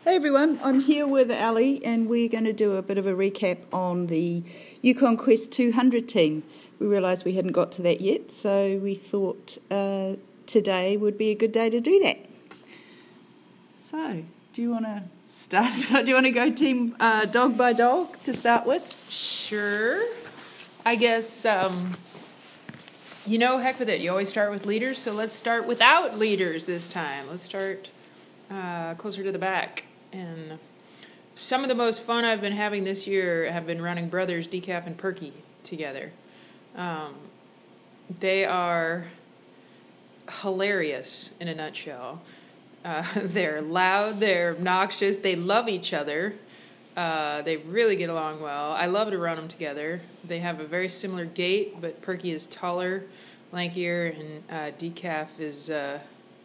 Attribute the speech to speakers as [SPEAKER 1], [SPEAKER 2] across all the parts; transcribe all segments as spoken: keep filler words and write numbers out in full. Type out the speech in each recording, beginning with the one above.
[SPEAKER 1] Hey everyone, I'm here with Ali and we're going to do a bit of a recap on the Yukon Quest two hundred team. We realised we hadn't got to that yet, so we thought uh, today would be a good day to do that. So, do you want to start? So do you want to go team uh, dog by dog to start with?
[SPEAKER 2] Sure. I guess, um, you know, heck with it. You always start with leaders, so let's start without leaders this time. Let's start uh, closer to the back. And some of the most fun I've been having this year have been running brothers Decaf and Perky together. Um, they are hilarious in a nutshell. Uh, they're loud, they're obnoxious, they love each other. Uh, they really get along well. I love to run them together. They have a very similar gait, but Perky is taller, lankier, and uh, Decaf is... Uh,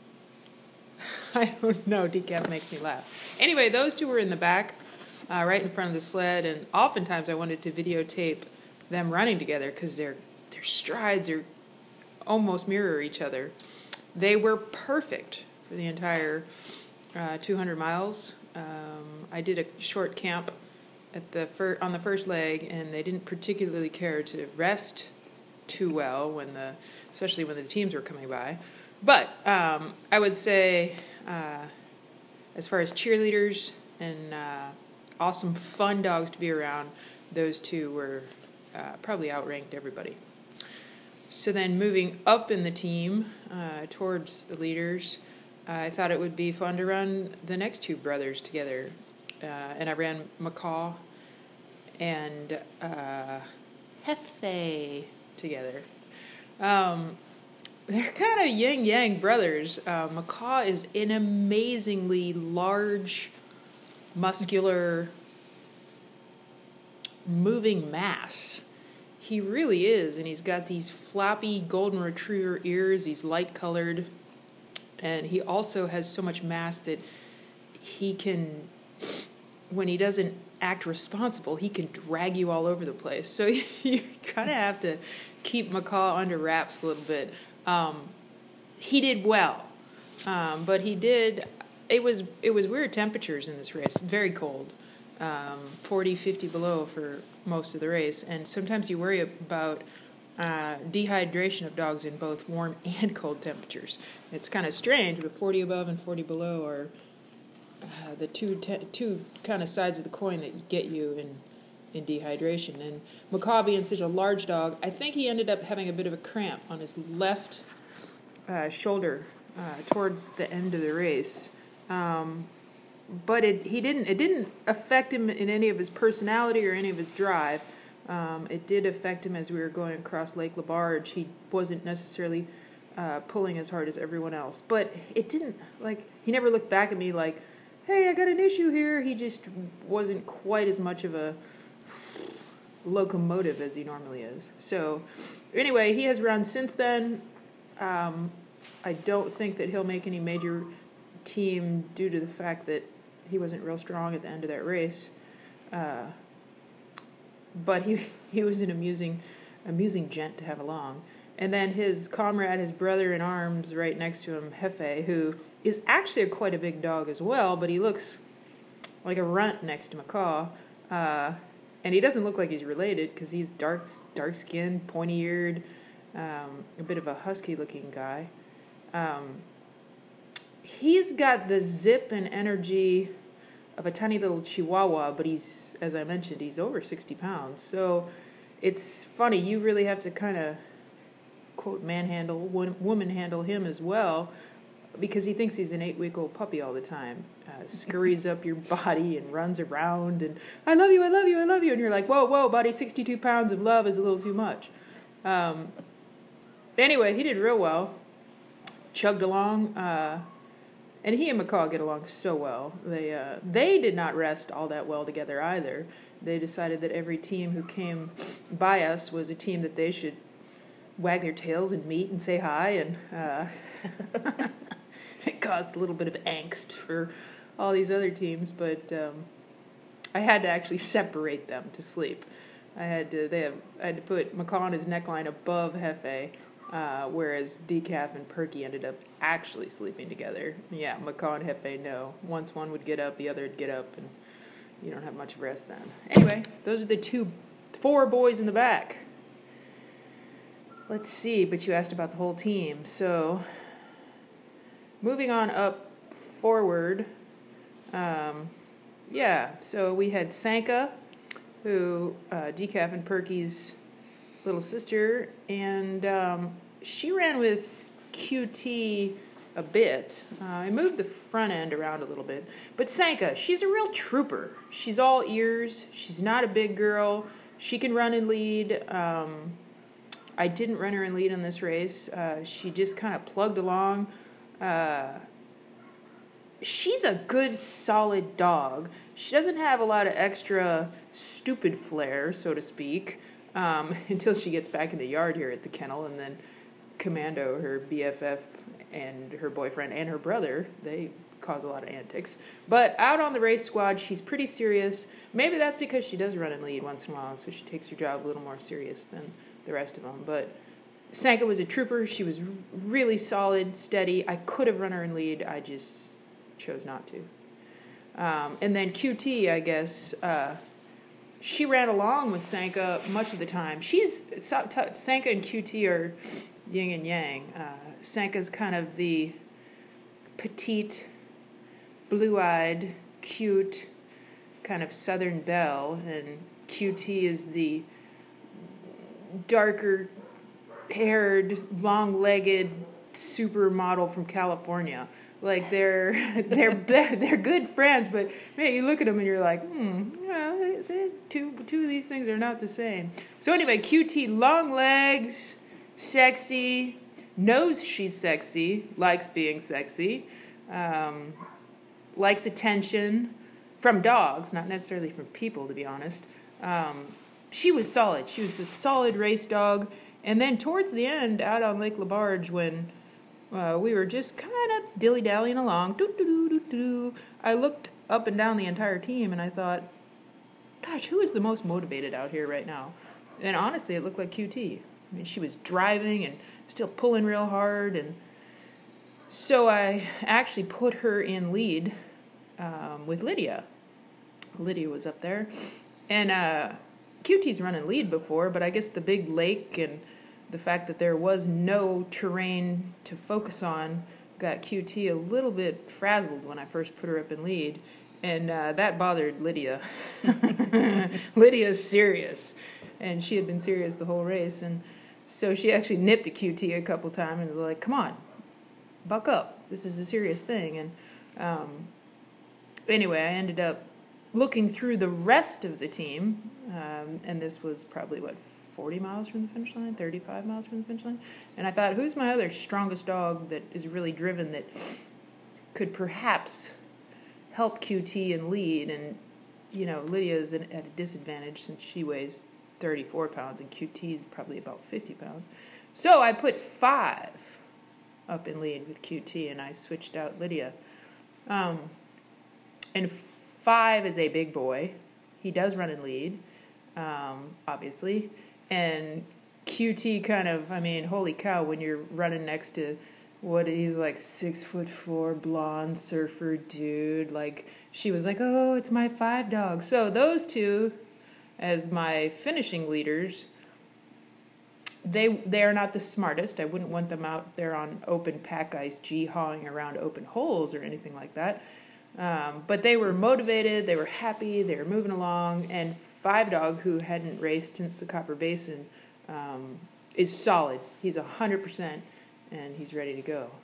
[SPEAKER 2] I don't know, Decaf makes me laugh. Anyway, those two were in the back, uh, right in front of the sled, and oftentimes I wanted to videotape them running together because their their strides are almost mirror each other. They were perfect for the entire uh, two hundred miles. Um, I did a short camp at the fir- on the first leg, and they didn't particularly care to rest too well when the, especially when the teams were coming by. But um, I would say, uh, as far as cheerleaders and uh, awesome, fun dogs to be around, those two were uh, probably outranked everybody. So then moving up in the team uh, towards the leaders, uh, I thought it would be fun to run the next two brothers together. Uh, and I ran Macaw and uh, Hefe together. Um... They're kind of yin-yang brothers. Uh, Macaw is an amazingly large, muscular, moving mass. He really is, and he's got these floppy golden retriever ears. He's light-colored, and he also has so much mass that he can, when he doesn't act responsible, he can drag you all over the place. So you kind of have to keep Macaw under wraps a little bit. Um, he did well, um, but he did, it was it was weird temperatures in this race, very cold, um, forty, fifty below for most of the race, and sometimes you worry about uh, dehydration of dogs in both warm and cold temperatures. It's kind of strange, but forty above and forty below are uh, the two te- two kind of sides of the coin that get you in in dehydration. And Macaw being such a large dog, I think he ended up having a bit of a cramp on his left uh, shoulder uh, towards the end of the race. Um, but it he didn't it didn't affect him in any of his personality or any of his drive. Um, it did affect him as we were going across Lake Labarge. He wasn't necessarily uh, pulling as hard as everyone else. But it didn't, like, he never looked back at me like, hey, I got an issue here. He just wasn't quite as much of a locomotive as he normally is. So anyway, he has run since then. Um, I don't think that he'll make any major team due to the fact that he wasn't real strong at the end of that race. Uh, but he he was an amusing amusing gent to have along. And then his comrade, his brother in arms right next to him, Hefe, who is actually a, quite a big dog as well, but he looks like a runt next to Macaw. Uh, And he doesn't look like he's related because he's dark, dark-skinned, pointy-eared, um, a bit of a husky-looking guy. Um, he's got the zip and energy of a tiny little Chihuahua, but he's, as I mentioned, he's over sixty pounds. So it's funny. You really have to kind of, quote, manhandle, woman-handle him as well, because he thinks he's an eight-week-old puppy all the time. Uh, scurries up your body and runs around and, I love you, I love you, I love you. And you're like, whoa, whoa, buddy, sixty-two pounds of love is a little too much. Um, anyway, he did real well. Chugged along. Uh, and he and Macaw get along so well. They, uh, they did not rest all that well together either. They decided that every team who came by us was a team that they should wag their tails and meet and say hi. And uh, it caused a little bit of angst for all these other teams, but um, I had to actually separate them to sleep. I had to they have I had to put Macaw on his neckline above Hefe, Uh, whereas Decaf and Perky ended up actually sleeping together. Yeah, Macaw and Hefe, no. Once one would get up, the other would get up, and you don't have much rest then. Anyway, those are the two, four boys in the back. Let's see, but you asked about the whole team. So, moving on up forward, um, yeah, so we had Sanka, who, uh, Decaf and Perky's little sister, and um, she ran with Q T a bit. Uh, I moved the front end around a little bit. But Sanka, she's a real trooper. She's all ears. She's not a big girl. She can run and lead. Um, I didn't run her in lead in this race. Uh, she just kind of plugged along. Uh, she's a good, solid dog. She doesn't have a lot of extra stupid flair, so to speak, um, until she gets back in the yard here at the kennel, and then Commando, her B F F, and her boyfriend and her brother, they cause a lot of antics. But out on the race squad, she's pretty serious. Maybe that's because she does run and lead once in a while, so she takes her job a little more serious than the rest of them. But Sanka was a trooper. She was really solid, steady. I could have run her in lead. I just chose not to. Um, and then Q T, I guess, uh, she ran along with Sanka much of the time. She's Sanka and Q T are yin and yang. Uh, Sanka's kind of the petite, blue-eyed, cute, kind of Southern belle, and Q T is the darker-haired, long-legged supermodel from California. Like they're they're they're good friends, but man, you look at them and you're like, hmm, well, they, they, two two of these things are not the same. So anyway, Q T, long legs, sexy, knows she's sexy, likes being sexy, um, likes attention from dogs, not necessarily from people, to be honest. Um, she was solid. She was a solid race dog. And then towards the end, out on Lake LaBarge, when Uh, we were just kind of dilly-dallying along. Doo, doo, doo, doo, doo. I looked up and down the entire team, and I thought, gosh, who is the most motivated out here right now? And honestly, it looked like Q T. I mean, she was driving and still pulling real hard. And so I actually put her in lead um, with Lydia. Lydia was up there. And uh, Q T's run in lead before, but I guess the big lake and the fact that there was no terrain to focus on got Q T a little bit frazzled when I first put her up in lead, and uh, that bothered Lydia. Lydia's serious, and she had been serious the whole race, and so she actually nipped at Q T a couple times and was like, come on, buck up, this is a serious thing. And um, anyway, I ended up looking through the rest of the team, um, and this was probably, what, forty miles from the finish line, thirty-five miles from the finish line. And I thought, who's my other strongest dog that is really driven that could perhaps help Q T and lead? And, you know, Lydia is at a disadvantage since she weighs thirty-four pounds and Q T is probably about fifty pounds. So I put five up in lead with Q T and I switched out Lydia. Um, and five is a big boy. He does run in lead, um, obviously. And Q T kind of, I mean, holy cow, when you're running next to what he's like six foot four blonde surfer dude, like she was like, oh, it's my five dog. So those two, as my finishing leaders, they they are not the smartest. I wouldn't want them out there on open pack ice, gee-hawing around open holes or anything like that. Um, but they were motivated, they were happy, they were moving along, and Five Dog, who hadn't raced since the Copper Basin, um, is solid. He's one hundred percent, and he's ready to go.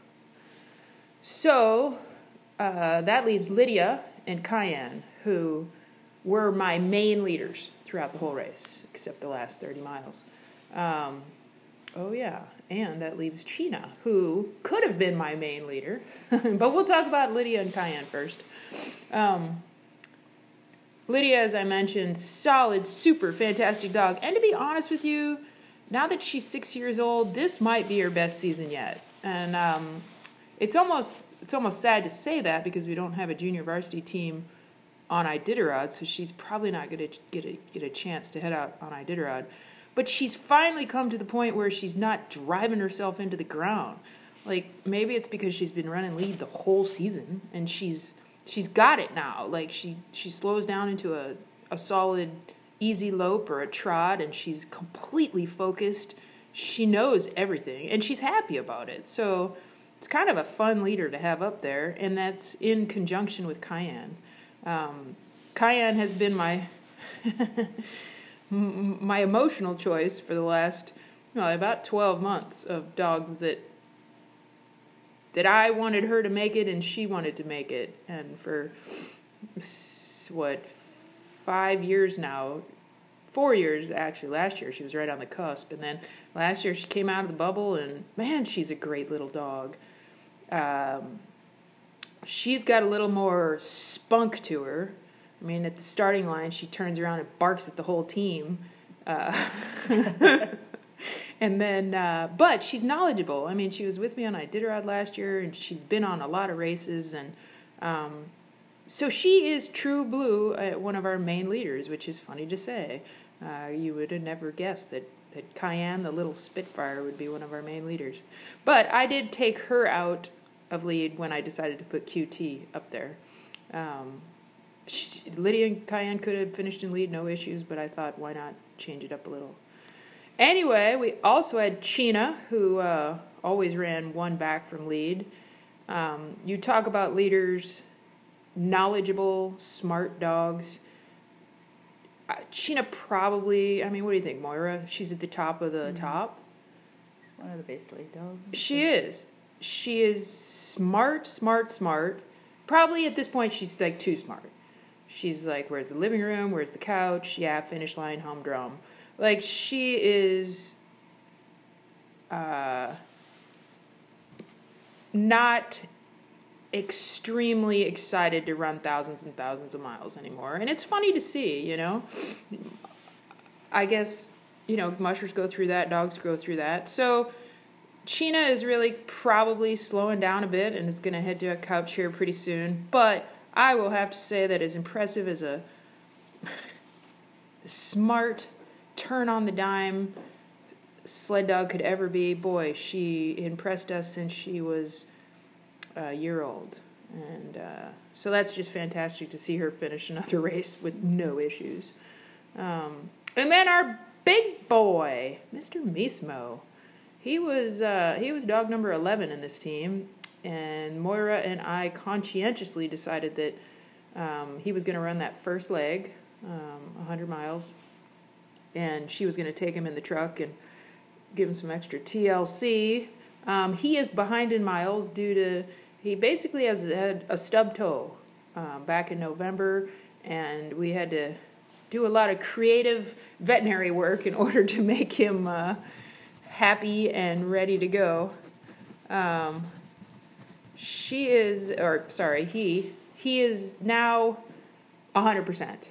[SPEAKER 2] So uh, that leaves Lydia and Cayenne, who were my main leaders throughout the whole race, except the last thirty miles. Um, oh, yeah, and that leaves Chyna, who could have been my main leader. But we'll talk about Lydia and Cayenne first. Um Lydia, as I mentioned, solid, super fantastic dog. And to be honest with you, now that she's six years old, this might be her best season yet. And um, it's almost it's almost sad to say that because we don't have a junior varsity team on Iditarod, so she's probably not going to get a, get a chance to head out on Iditarod. but she's finally come to the point where she's not driving herself into the ground. Like, maybe it's because she's been running lead the whole season, and she's she's got it now. Like, she, she slows down into a, a solid, easy lope or a trot, and she's completely focused. She knows everything, and she's happy about it. So it's kind of a fun leader to have up there, and that's in conjunction with Cayenne. Um, Cayenne has been my my emotional choice for the last, you know, about twelve months of dogs that that I wanted her to make it and she wanted to make it. And for, what, five years now, four years actually, last year she was right on the cusp. And then last year she came out of the bubble, and man, she's a great little dog. Um, she's got a little more spunk to her. I mean, at the starting line, she turns around and barks at the whole team. Uh, and then, uh, but she's knowledgeable. I mean, she was with me on Iditarod last year, and she's been on a lot of races. And um, so she is true blue, uh, one of our main leaders, which is funny to say. Uh, you would have never guessed that, that Cayenne, the little Spitfire, would be one of our main leaders. But I did take her out of lead when I decided to put Q T up there. Um, she, Lydia and Cayenne could have finished in lead, no issues, but I thought, why not change it up a little? Anyway, we also had Sheena, who uh, always ran one back from lead. Um, you talk about leaders, knowledgeable, smart dogs. Uh, Sheena probably, I mean, what do you think, Moira? She's at the top of the mm-hmm. top.
[SPEAKER 1] She's one of the best lead dogs.
[SPEAKER 2] She is. She is smart, smart, smart. Probably at this point she's like too smart. She's like, where's the living room? Where's the couch? Yeah, finish line, home drum. Like, she is uh, not extremely excited to run thousands and thousands of miles anymore. And it's funny to see, you know. I guess, you know, mushers go through that, dogs go through that. So Sheena is really probably slowing down a bit and is going to head to a couch here pretty soon. But I will have to say that as impressive as a smart, turn-on-the-dime sled dog could ever be, boy, she impressed us since she was a year old. And uh, so that's just fantastic to see her finish another race with no issues. Um, and then our big boy, Mister Mismo. He was uh, he was dog number eleven in this team, and Moira and I conscientiously decided that um, he was going to run that first leg, um, one hundred miles, and she was going to take him in the truck and give him some extra T L C. Um, he is behind in miles due to, he basically has had a stub toe um, back in November, and we had to do a lot of creative veterinary work in order to make him uh, happy and ready to go. Um, she is, or sorry, he, he is now one hundred percent.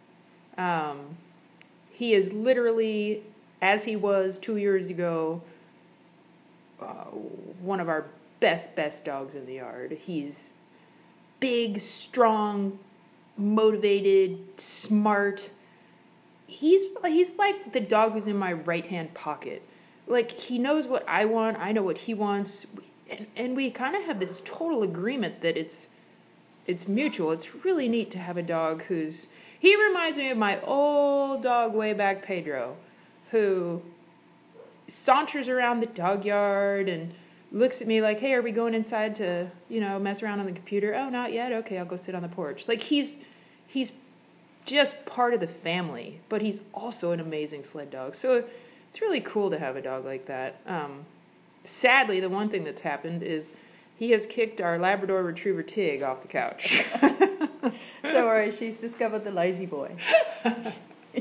[SPEAKER 2] Um, he is literally, as he was two years ago, uh, one of our best, best dogs in the yard. He's big, strong, motivated, smart. He's he's like the dog who's in my right-hand pocket. Like, he knows what I want, I know what he wants, and, and we kind of have this total agreement that it's it's mutual. It's really neat to have a dog who's... He reminds me of my old dog way back, Pedro, who saunters around the dog yard and looks at me like, hey, are we going inside to, you know, mess around on the computer? Oh, not yet? Okay, I'll go sit on the porch. Like, he's he's just part of the family, but he's also an amazing sled dog. So it's really cool to have a dog like that. Um, sadly, the one thing that's happened is he has kicked our Labrador Retriever Tig off the couch.
[SPEAKER 1] Don't worry, she's discovered the lazy boy.
[SPEAKER 2] uh,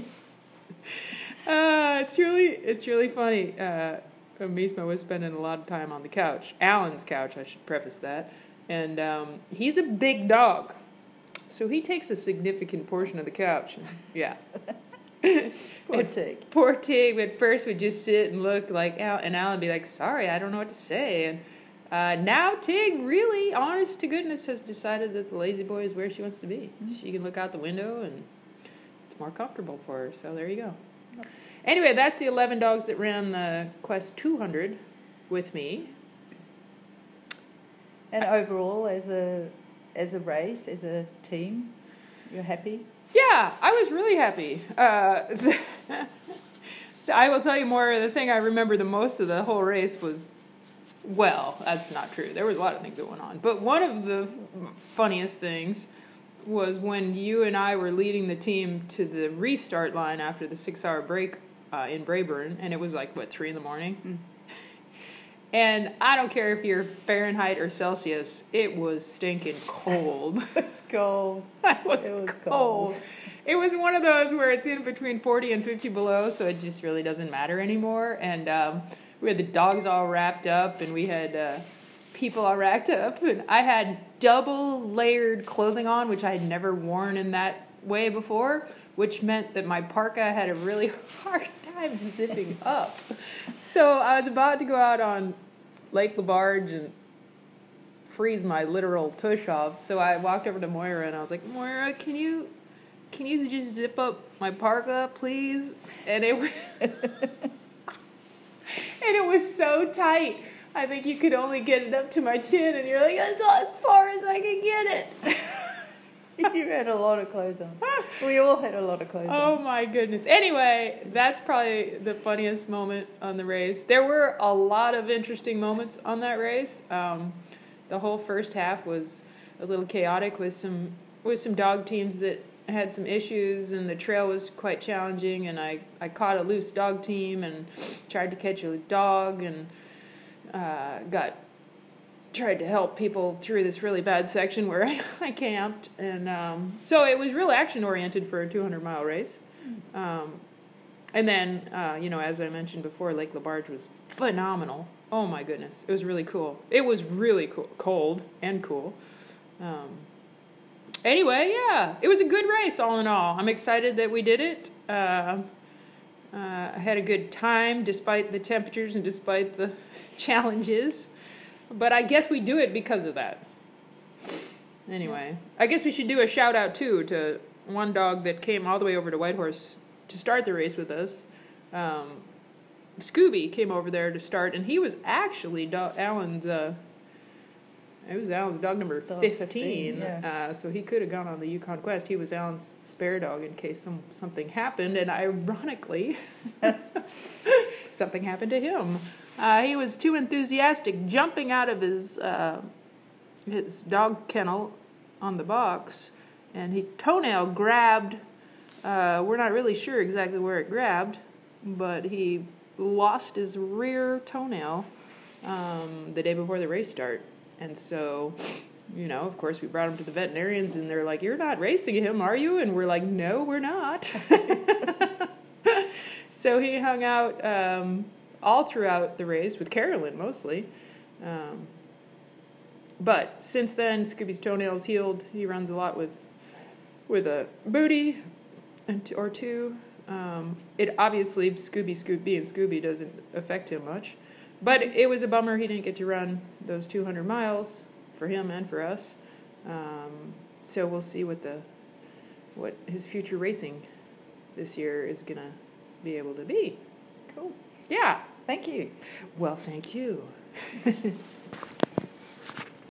[SPEAKER 2] it's really it's really funny. Uh, Mismo was spending a lot of time on the couch. Alan's couch, I should preface that. And um, he's a big dog. So he takes a significant portion of the couch. Yeah.
[SPEAKER 1] Poor Tig.
[SPEAKER 2] Poor Tig at first would just sit and look like, and Alan would be like, sorry, I don't know what to say. And uh, now Tig, really, honest to goodness, has decided that the lazy boy is where she wants to be. Mm-hmm. She can look out the window and it's more comfortable for her. So there you go. Anyway, that's the eleven dogs that ran the Quest two hundred with me.
[SPEAKER 1] And overall, as a as a race, as a team, you're happy?
[SPEAKER 2] Yeah, I was really happy. Uh, the, I will tell you more. The thing I remember the most of the whole race was, well, that's not true. There was a lot of things that went on. But one of the funniest things was when you and I were leading the team to the restart line after the six-hour break uh, in Braeburn, and it was like, what, three in the morning? Mm. And I don't care if you're Fahrenheit or Celsius, it was stinking cold.
[SPEAKER 1] It was cold.
[SPEAKER 2] it was,
[SPEAKER 1] it was
[SPEAKER 2] cold.
[SPEAKER 1] cold.
[SPEAKER 2] It was one of those where it's in between forty and fifty below, so it just really doesn't matter anymore. And um, we had the dogs all wrapped up, and we had uh, people all wrapped up. And I had double layered clothing on, which I had never worn in that way before, which meant that my parka had a really hard time zipping up. So I was about to go out on Lake LaBarge and freeze my literal tush off. So I walked over to Moira and I was like, Moira, can you can you just zip up my parka, please? And it was and it was so tight. I think you could only get it up to my chin, and you're like, that's as far as I can get it.
[SPEAKER 1] You had a lot of clothes on. We all had a lot of clothes
[SPEAKER 2] oh
[SPEAKER 1] on.
[SPEAKER 2] Oh my goodness. Anyway, that's probably the funniest moment on the race. There were a lot of interesting moments on that race. Um, the whole first half was a little chaotic with some with some dog teams that had some issues, and the trail was quite challenging, and I, I caught a loose dog team and tried to catch a dog and uh, got tried to help people through this really bad section where I, I camped. And um, so it was real action-oriented for a two hundred mile race. Um, and then, uh, you know, as I mentioned before, Lake LaBarge was phenomenal. Oh, my goodness. It was really cool. It was really cool, cold and cool. Um, anyway, yeah, it was a good race all in all. I'm excited that we did it. Uh, uh, I had a good time despite the temperatures and despite the challenges. But I guess we do it because of that. Anyway, I guess we should do a shout out too to one dog that came all the way over to Whitehorse to start the race with us. Um, Scooby came over there to start, and he was actually do- Alan's. Uh, it was Alan's dog number dog fifteen. fifteen yeah. uh, so he could have gone on the Yukon Quest. He was Alan's spare dog in case some something happened, and ironically, something happened to him. Uh, he was too enthusiastic, jumping out of his uh, his dog kennel on the box, and his toenail grabbed. Uh, we're not really sure exactly where it grabbed, but he lost his rear toenail um, the day before the race start. And so, you know, of course, we brought him to the veterinarians, and they're like, "You're not racing him, are you?" And we're like, "No, we're not." So he hung out um, all throughout the race with Carolyn mostly. Um, but since then, Scooby's toenail's healed. He runs a lot with with a booty or two. Um, it obviously, Scooby, Scooby, and Scooby doesn't affect him much. But it was a bummer he didn't get to run those two hundred miles for him and for us. Um, so we'll see what the what his future racing this year is going to be able to be.
[SPEAKER 1] Cool.
[SPEAKER 2] Yeah.
[SPEAKER 1] Thank you.
[SPEAKER 2] Well, thank you.